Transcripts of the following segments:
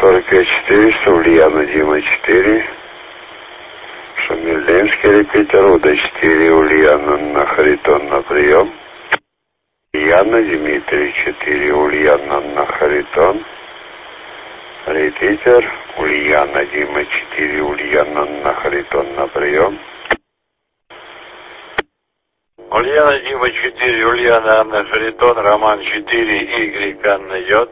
45 400, Ульяна, Дима 4. Шамильдинский репетитор, Уда 4, Ульяна на Харитон на прием. Ульяна, Дмитрий 4, Ульяна на Харитон. Репетитор, Ульяна, Дима 4, Ульяна на Харитон на прием. Ульяна, Дима 4, Ульяна, Анна Харитон, Роман 4, Игорь, Анна Йод.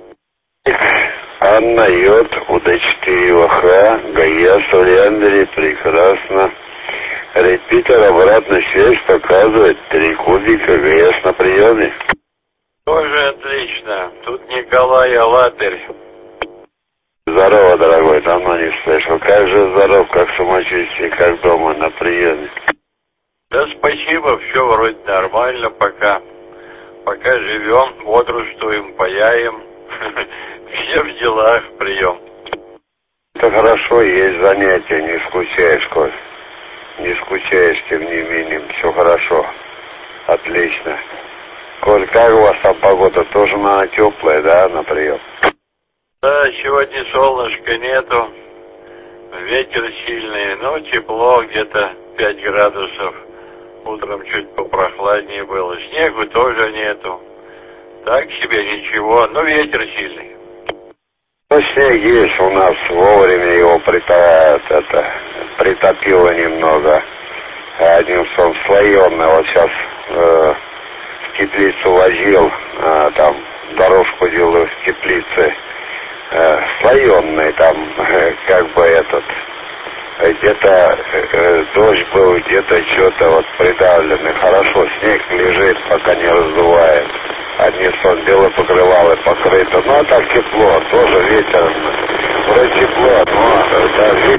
Анна Йод, Уда 4, ВХ, ГАЕС, Ульяндре, прекрасно. Репетитор, обратная связь показывает 3 кубика, ГАЕС на приеме. Тоже отлично. Тут Николай Алатырь. Здорово, дорогой, давно не слышал. Как же здоров, как самочувствие, как дома на приеме? Да спасибо, все вроде нормально пока. Пока живем, бодрствуем, паяем. Все в делах, прием. Это хорошо, есть занятия, не скучаешь, Коль. Не скучаешь, тем не менее, все хорошо. Отлично. Коль, как у вас там погода? Тоже она теплая, да, на прием? Да, сегодня солнышка нету. Ветер сильный, но тепло, где-то 5 градусов. Утром чуть попрохладнее было. Снегу тоже нету. Так себе ничего, но ветер сильный. Ну, снег есть у нас, вовремя его притопило немного. Одним словом, слоеный. Вот сейчас в теплицу возил, там дорожку делаю в теплице. Слоеный там, как бы где-то дождь был, где-то что-то вот придавленный. Хорошо, снег лежит, пока не раздувает. Одни сон белое покрывало покрыто. Ну, а так тепло, тоже ветер. Вроде тепло, но да, ветер.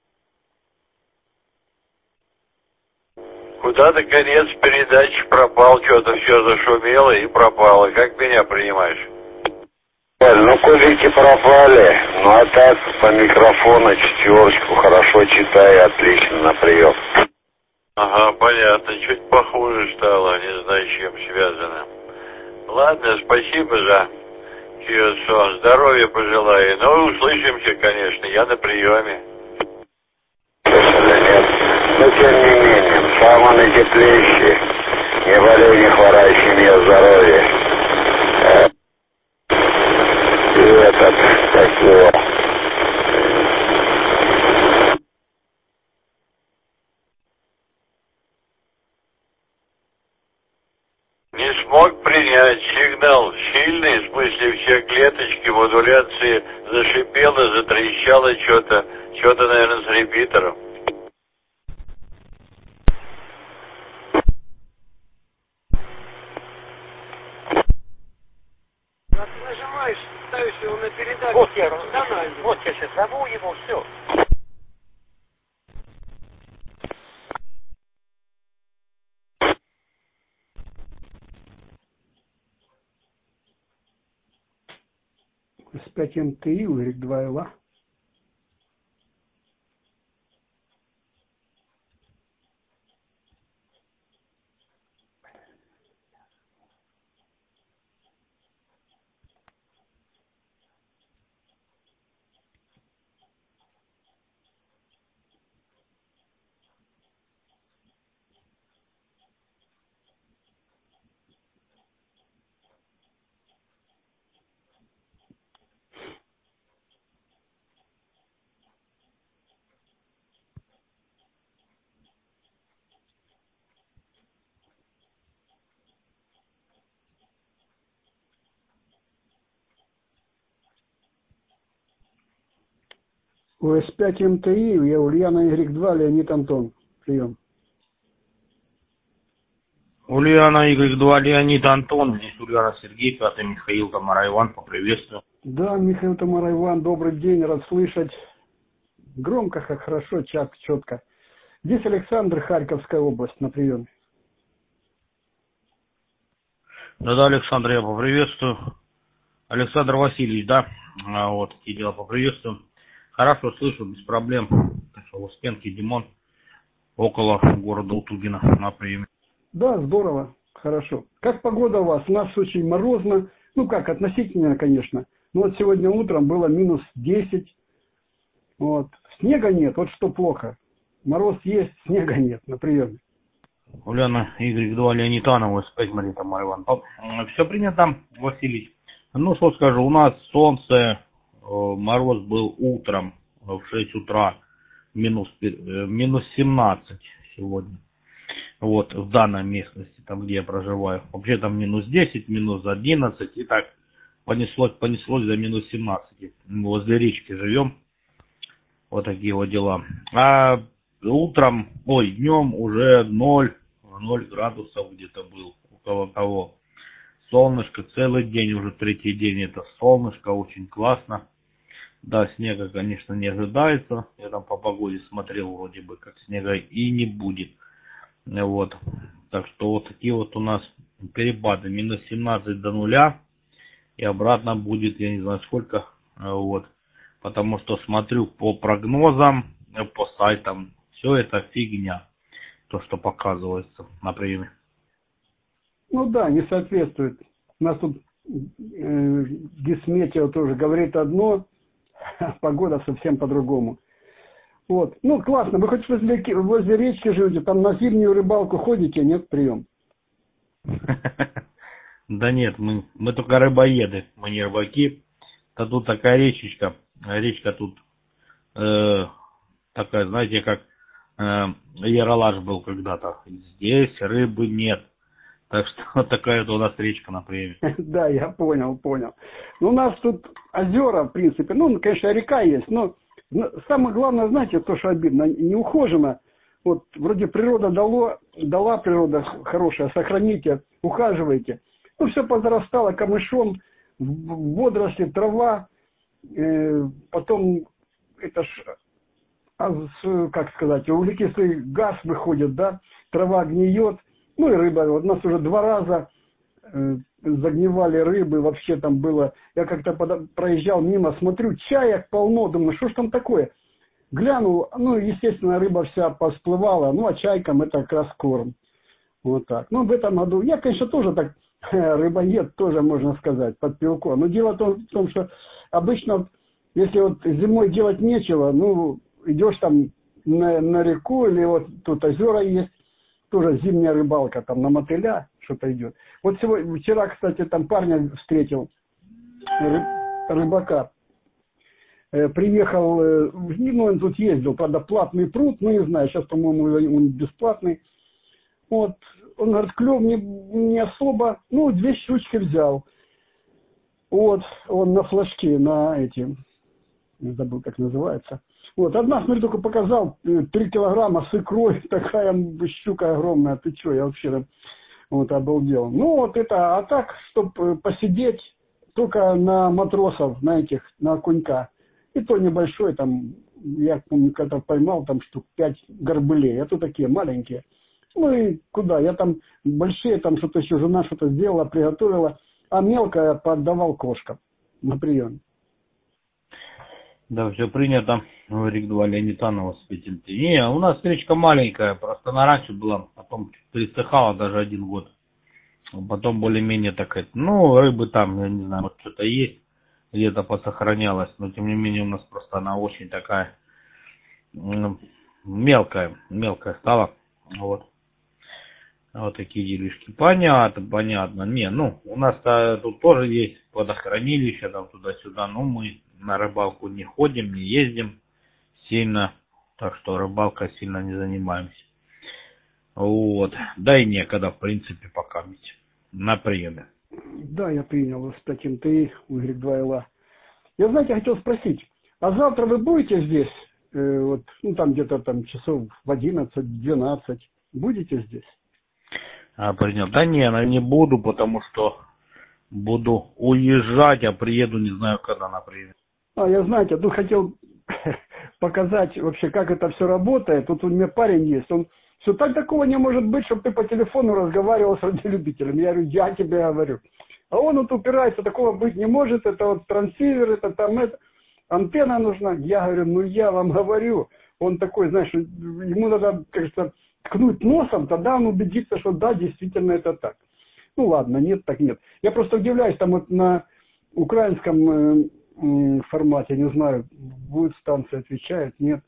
Куда-то конец передачи пропал, что-то все зашумело и пропало. Как меня принимаешь? Ну, кулики пропали, ну а так по микрофону 4, хорошо читаю, отлично на прием. Ага, понятно, чуть похуже стало, не знаю, с чем связано. Ладно, спасибо за сон, здоровья пожелаю. Ну, услышимся, конечно, я на приеме. Нет, но тем не менее, самое наитеплейшее, не болей, не хворай, семья, здоровья. И как его... Не смог принять сигнал сильный, в смысле все клеточки, модуляции зашипело, затрещало что-то, наверное, с репитером. Нажимаешь, ставишь его на передачу. Вот я сейчас зову его, все. С5 МТИ, Y2 ЛА. УС5 МТИ, я Ульяна Y2, Леонид Антон. Прием. Ульяна Y2, Леонид Антон, здесь Ульяна Сергей, 5 Михаил, Тамара Иван, поприветствую. Да, Михаил, Тамара Иван, добрый день, рад слышать. Громко, как хорошо, четко. Здесь Александр, Харьковская область, на приеме. Да, Александр, я поприветствую. Александр Васильевич, да, вот, такие дела, поприветствую. Хорошо слышу, без проблем. Так что Успенский, Димон, около города Утугина на приеме. Да, здорово, хорошо. Как погода у вас? У нас очень морозно, ну как, относительно, конечно. Ну вот сегодня утром было минус 10. Вот. Снега нет, вот что плохо. Мороз есть, снега нет на приеме. Ульяна Y2 Леонитанова, S5 Марита Марван. Все принято, Василий. Ну, что скажу, у нас солнце, мороз был утром в 6 утра, минус 17 сегодня. Вот, в данной местности, там, где я проживаю. Вообще там минус 10, минус 11, и так понеслось до минус 17. Возле речки живем. Вот такие вот дела. А днем уже 0 градусов где-то был, около того. Солнышко, целый день, уже третий день это солнышко, очень классно. Да, снега, конечно, не ожидается. Я там по погоде смотрел, вроде бы, как снега и не будет. Вот. Так что вот такие вот у нас перепады. Минус 17 до нуля. И обратно будет, я не знаю сколько. Вот. Потому что смотрю по прогнозам, по сайтам. Все это фигня. То, что показывается на приеме. Ну да, не соответствует. У нас тут Гисметео тоже говорит одно, а погода совсем по-другому. Вот. Ну, классно. Вы хоть возле речки живете, там на зимнюю рыбалку ходите, нет, прием? Да нет, мы только рыбоеды, мы не рыбаки. Да тут такая речечка. Речка тут такая, знаете, как Яралаш был когда-то. Здесь рыбы нет. Так что вот такая вот у нас речка на приеме. Да, я понял. Ну, у нас тут озера, в принципе. Ну, конечно, река есть, но самое главное, знаете, то, что обидно, неухоженно. Вот вроде природа дала природа хорошая, сохраните, ухаживайте. Ну, все позарастало камышом, водоросли, трава, потом это ж, как сказать, углекислый газ выходит, да, трава гниет, ну и рыба. Вот у нас уже 2 раза загнивали рыбы, вообще там было, я как-то проезжал мимо, смотрю, чаек полно, думаю, что ж там такое? Глянул, ну, естественно, рыба вся посплывала, ну, а чайкам это как раз корм. Вот так. Ну, в этом году, я, конечно, тоже так, рыбоед тоже, можно сказать, под пилко. Но дело в том, что обычно, если вот зимой делать нечего, ну, идешь там на реку, или вот тут озера есть, тоже зимняя рыбалка, там на мотыля что-то идет. Вот вчера, кстати, там парня встретил, рыбака. Приехал, ну, он тут ездил, правда, платный пруд, ну, не знаю, сейчас, по-моему, он бесплатный. Вот, он говорит, клев не особо, ну, 2 щучки взял. Вот, он на флажке, на эти, не забыл, как называется. Вот, одна, смотри, только показал, 3 килограмма с икрой, такая щука огромная, ты что, я вообще там, вот, обалдел. Ну, вот это, а так, чтобы посидеть, только на матросов, на этих, на окунька. И то небольшой, там, я помню, когда поймал, там штук 5 горбылей, а то такие маленькие. Ну и куда, я там большие, там что-то еще жена что-то сделала, приготовила, а мелкое поотдавал кошкам на прием. Да, все принято, говорит два Леонитанова с этим. Не, у нас речка маленькая, просто она раньше была, потом пересыхала даже 1 год. Потом более-менее такая, ну, рыбы там, я не знаю, вот что-то есть, где-то посохранялось, но тем не менее у нас просто она очень такая мелкая стала, вот. Вот такие делишки. Понятно. Не, ну, у нас-то тут тоже есть водохранилище, там туда-сюда, но мы на рыбалку не ходим, не ездим сильно, так что рыбалкой сильно не занимаемся. Вот. Да и некогда, в принципе, пока ведь на приеме. Да, я принял с таким ты, Y2L. Я, знаете, хотел спросить, а завтра вы будете здесь, вот, ну, там где-то там часов в 11-12, будете здесь? Принял. Да не буду, потому что буду уезжать, а приеду не знаю когда на приеме. Я, знаете, тут хотел показать вообще, как это все работает. Тут у меня парень есть, он все так такого не может быть, чтобы ты по телефону разговаривал с радиолюбителем. Я говорю, я тебе говорю. А он вот упирается, такого быть не может, это вот трансивер, это там, это, антенна нужна. Я говорю, ну я вам говорю. Он такой, знаешь, ему надо, кажется, ткнуть носом, тогда он убедится, что да, действительно это так. Ну ладно, нет, так нет. Я просто удивляюсь, там вот на украинском формате, не знаю, будет станция отвечает, нет.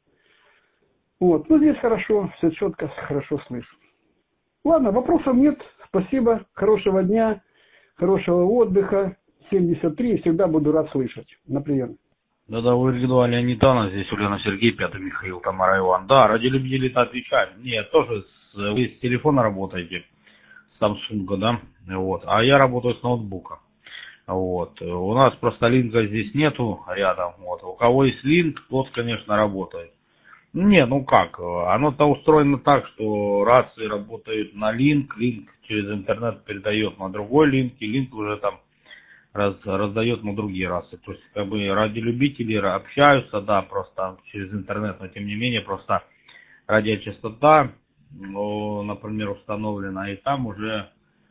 Вот, ну здесь хорошо, все четко, хорошо слышу. Ладно, вопросов нет, спасибо, хорошего дня, хорошего отдыха, 73, всегда буду рад слышать. На прием. Да-да, вы индивидуально Анитана, здесь Ульяна Сергей, 5 Михаил, Тамара Иван. Да, ради любителей-то отвечаем. Нет, тоже вы с телефона работаете, с Samsung, да, вот, а я работаю с ноутбука. Вот, у нас просто линка здесь нету рядом, вот, у кого есть линк, тот, конечно, работает. Не, ну как, оно-то устроено так, что рации работают на линк, линк через интернет передает на другой линк, и линк уже там раздает на другие расы. То есть, как бы, радиолюбители общаются, да, просто через интернет, но тем не менее, просто радиочастота, ну, например, установлена, и там уже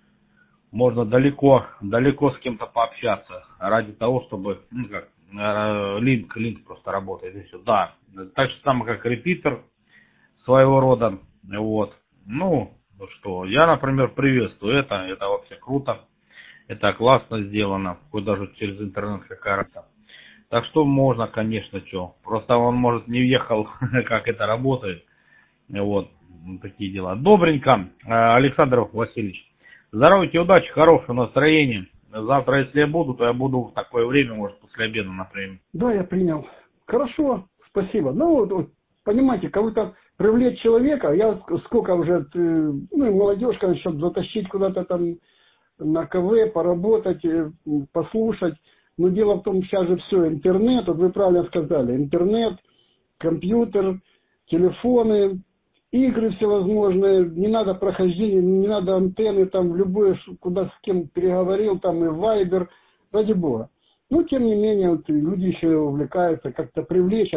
можно далеко с кем-то пообщаться ради того, чтобы, ну как, линк просто работает, и все. Да, так же самое, как репитер своего рода, вот. Ну, что, я, например, приветствую это вообще круто. Это классно сделано, хоть даже через интернет какая разница. Так что можно, конечно, что. Просто он, может, не въехал, как это работает. Вот, такие дела. Добренько, Александр Васильевич. Здоровьте, удачи, хорошего настроения. Завтра, если я буду, то я буду в такое время, может, после обеда, например. Да, я принял. Хорошо, спасибо. Ну, вот, понимаете, кого-то привлечь человека, я сколько уже, ну, и молодежь, конечно, затащить куда-то там на КВ, поработать, послушать. Но дело в том, сейчас же все, интернет, вот вы правильно сказали, интернет, компьютер, телефоны, игры всевозможные, не надо прохождения, не надо антенны, там, в любое, куда с кем переговорил, там, и Вайбер, ради бога. Но, тем не менее, вот, люди еще увлекаются, как-то привлечь,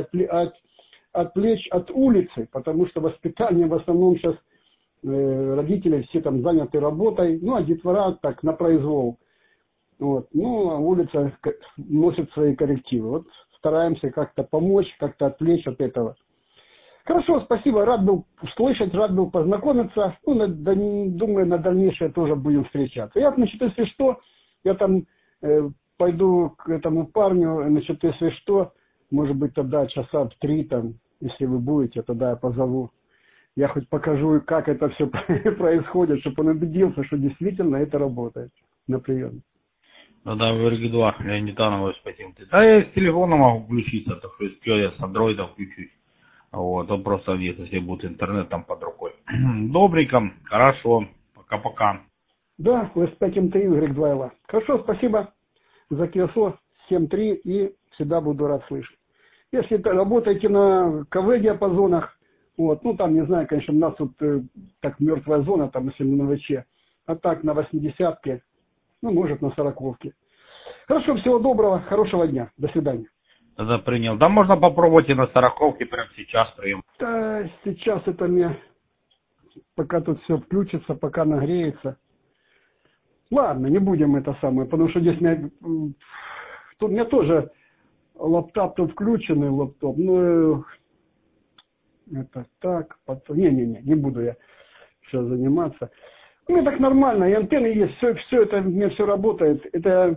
отвлечь от улицы, потому что воспитание в основном сейчас родители все там заняты работой, ну, а детвора так на произвол. Вот. Ну, а улица носит свои коррективы. Вот стараемся как-то помочь, как-то отвлечь от этого. Хорошо, спасибо, рад был услышать, рад был познакомиться. Ну, думаю, на дальнейшее тоже будем встречаться. Я, значит, если что, я там пойду к этому парню, значит, если что, может быть, тогда часа в 3, там, если вы будете, тогда я позову. Я хоть покажу, как это все происходит, чтобы он убедился, что действительно это работает на приеме. Ну да, в RG2, Леонид Анович, спасибо. Да я с телефона могу включиться, так что если я с андроида включусь. Вот, он просто нет, если будет интернет там под рукой. Добренько, хорошо, пока-пока. Да, SP МТИ, Y2L. Хорошо, спасибо за КСО 7.3 и всегда буду рад слышать. Если работаете на КВ-диапазонах, вот, ну там, не знаю, конечно, у нас тут так мертвая зона, там, если на ВЧ, а так на 80-ке, ну, может, на 40-ке. Хорошо, всего доброго, хорошего дня, до свидания. Тогда принял. Да можно попробовать и на 40-ке прямо сейчас прием. Да, сейчас это мне, пока тут все включится, пока нагреется. Ладно, не будем это самое, потому что здесь тут у меня тоже лаптоп тут включенный, лаптоп, ну, это так, потом, не буду я сейчас заниматься. У меня так нормально, и антенны есть, все это, у меня все работает, это,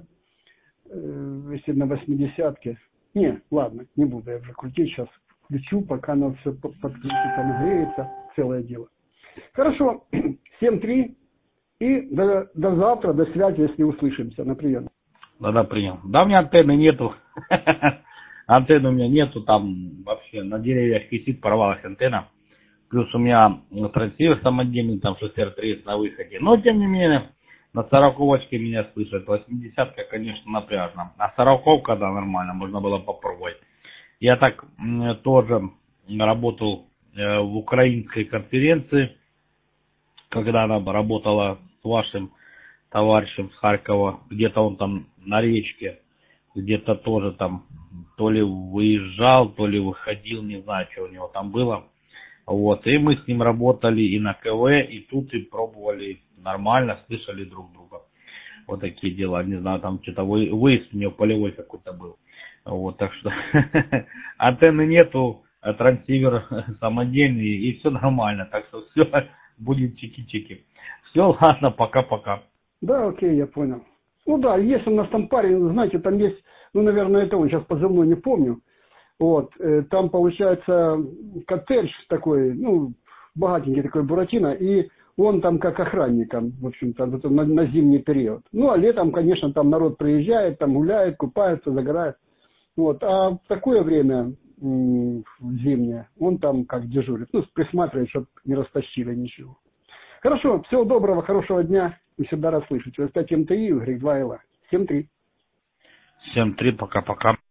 если на 80-ке, не, ладно, не буду я уже крутить, сейчас включу, пока оно все подключится, нагреется, целое дело. Хорошо, 7.3. И до завтра, до связи, если услышимся. На прием. Да, принял. Да, у меня антенны нету. Антенны у меня нету, там вообще на деревьях висит, порвалась антенна. Плюс у меня трансивер самодельный, там 6R3 на выходе. Но, тем не менее, на 40-очке меня слышат. 80-ка, конечно, напряжно. А 40-ка, да, нормально, можно было попробовать. Я так тоже работал в украинской конференции, когда она работала с вашим товарищем с Харькова, где-то он там на речке, где-то тоже там то ли выезжал, то ли выходил, не знаю, что у него там было. Вот, и мы с ним работали и на КВ, и тут и пробовали нормально, слышали друг друга. Вот такие дела, не знаю, там что-то выезд у него полевой какой-то был. Вот, так что антенны нету, трансивер самодельный, и все нормально, так что все будет чики-чики. Все, ладно, пока-пока. Да, окей, я понял. Ну да, есть у нас там парень, знаете, там есть, ну, наверное, это он, сейчас позывной не помню. Вот, там получается коттедж такой, ну, богатенький такой Буратино, и он там как охранником, в общем-то, на зимний период. Ну, а летом, конечно, там народ приезжает, там гуляет, купается, загорает. Вот, а в такое время, зимнее, он там как дежурит, ну, присматривает, чтобы не растащили ничего. Хорошо, всего доброго, хорошего дня, и всегда рад слышать. ВСП МТИ, Y2ЛА. 7-3. 7-3, пока-пока.